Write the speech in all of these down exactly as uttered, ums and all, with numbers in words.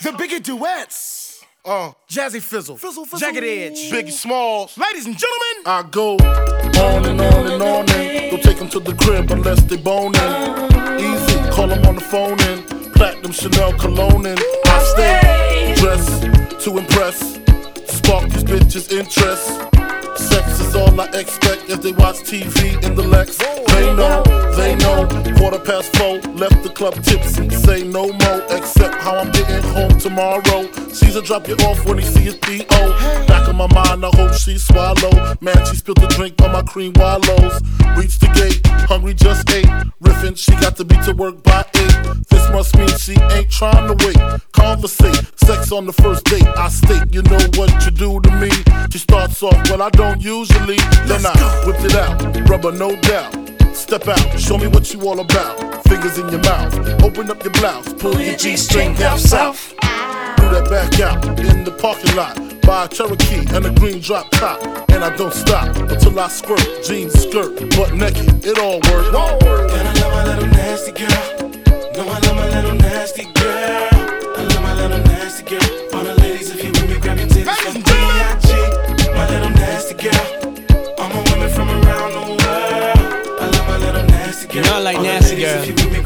The Biggie Duets. Uh, Jazzy Fizzle, Fizzle, Fizzle. Jagged Edge, Biggie Smalls. Ladies and gentlemen, I go on and on and on and don't take them to the crib unless they boning. Easy, call them on the phone and platinum Chanel cologne and I stay dressed to impress, spark these bitches' interest. Sex is all I expect as they watch T V in the Lex. They know, they know, quarter past four, left the club tipsy, say no more, except how I'm getting home tomorrow. Caesar drop you off when he see his P O. Back in my mind, I hope she swallow. Man, she spilled the drink on my cream wallows. Reached the gate, hungry just ate. Riffin', she got to be to work by eight. This must mean she ain't trying to wait. Conversate, sex on the first date. I state, you know what you do to me. She starts off, well I don't usually. Then I whipped it out, rubber no doubt. Step out, show me what you all about. Fingers in your mouth, open up your blouse, pull your G-string down south. Do that back out in the parking lot. Buy a Cherokee and a green drop top. And I don't stop until I squirt. Jeans, skirt, butt naked, it all works. And I love my little nasty girl. No, I love my little nasty girl. I love my little nasty girl. All the ladies, if you with me, grab your titties from B I G. My little nasty girl. All my women from around the world. I love my little nasty girl. You know I like nasty girl.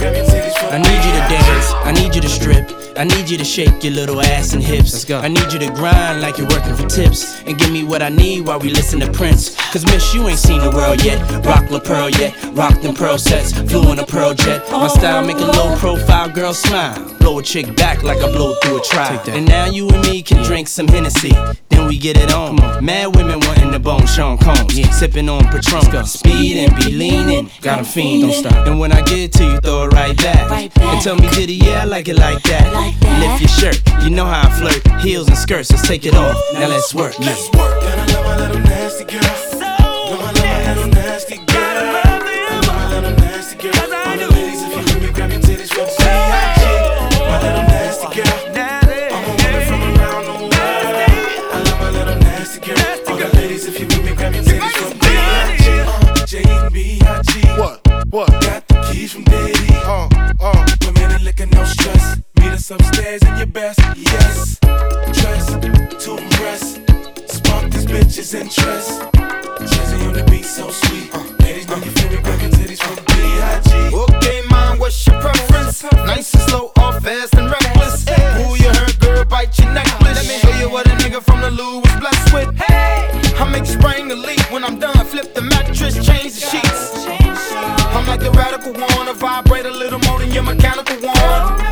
I need you to dance, I need you to strip, I need you to shake your little ass and hips. Let's go. I need you to grind like you're working for tips and give me what I need while we listen to Prince. Cause miss, you ain't seen the world yet. Rock La Pearl yet, rock them pearl sets, flew in a pearl jet. My style make a low profile girl smile, blow a chick back like I blow through a trial. And now you and me can drink some Hennessy, then we get it on. Mad women wanting the bone Sean Combs, yeah. Sipping on Patron, speed and be leaning, got 'em fiending. Don't stop. And when I get it to you, throw it right back, right back. And tell me, did it? Yeah, I like it like that. Like that. Lift your shirt, you know how I flirt. Heels and skirts, let's take it off. Now let's work. Let's work. And I love my little nasty girl. No, I love my little nasty girl. I love my little nasty girl. All the ladies, if you with me, grab your titties from B I G. My little nasty girl. All my women from around the world. I love my little nasty girl. All the ladies, if you with me, grab your titties from B I G. J and B I G. What? What? Got the keys from Diddy. Uh, uh. Women and liquor, no stress. Meet us upstairs in your best. Yes. Dress to impress. Spark these bitches' interest. Jazzy on the beat, so sweet. Uh, ladies, know you feel me, grab your titties from B I G. Okay, mom, what's your preference? Nice and slow, or fast and reckless? Who you heard, girl, bite your necklace. Let me show you what a nigga from the Lou was blessed with. Hey, I make you spring the leak. When I'm done, flip the mattress, change the sheets. I'm like the radical one, I vibrate a little more than your mechanical one.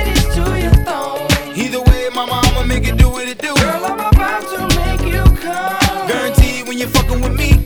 Either way, mama, I'ma make it do what it do. Girl, I'm about to make you come. Guaranteed when you're fucking with me,